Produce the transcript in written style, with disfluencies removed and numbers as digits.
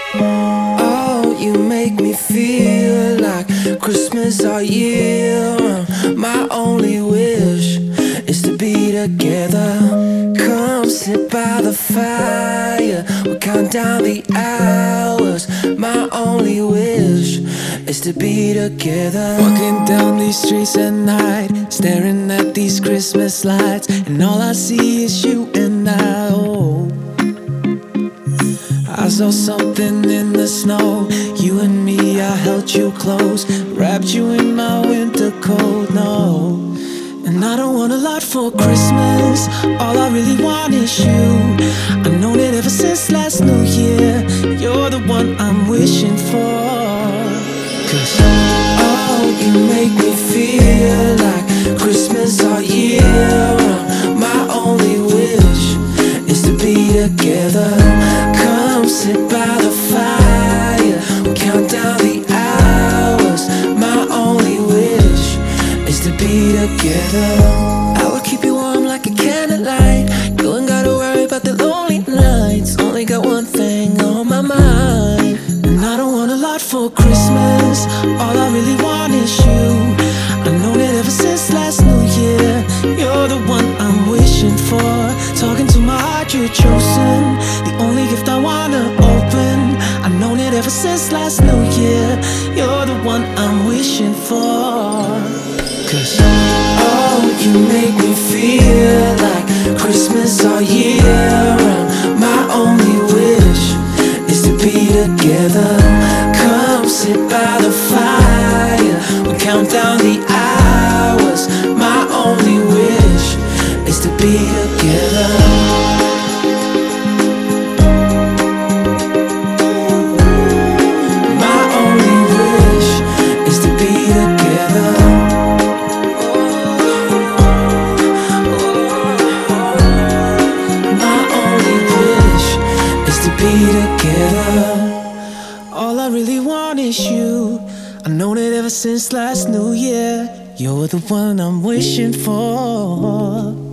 Oh, you make me feel like Christmas all year round. My only wish is to be together. Come sit by the fire, we'll count down the hours. My only wish is to be together. Walking down these streets at night, staring at these Christmas lights, and all I see is you and I. Oh, I saw something in the snow. You and me, I held you close, wrapped you in my winter coat. No, and I don't want a lot for Christmas. All I really want is you. I've known it ever since last New Year. You're the one I'm wishing for. 'Cause oh, you make me feel like Christmas all year round. My only wish is to be together. Come sit by the fire, we'll count down the hours. My only wish is to be together. I will keep you warm like a candlelight. You ain't gotta worry about the lonely nights. Only got one thing on my mind, and I don't want a lot for Christmas. All I really want is you. I've known it ever since last New Year. You're the one I'm wishing for. Talking to my heart, you're chosen. The only gift I wanna open. I've known it ever since last New Year. You're the one I'm wishing for. 'Cause oh, you make me feel like Christmas all year round. My only wish is to be together. Come sit by the fire, we'll count down the hours. My only wish is to be together. My only wish is to be together. My only wish is to be together. all I really want is you. I've known it ever since last New Year. You're the one I'm wishing for.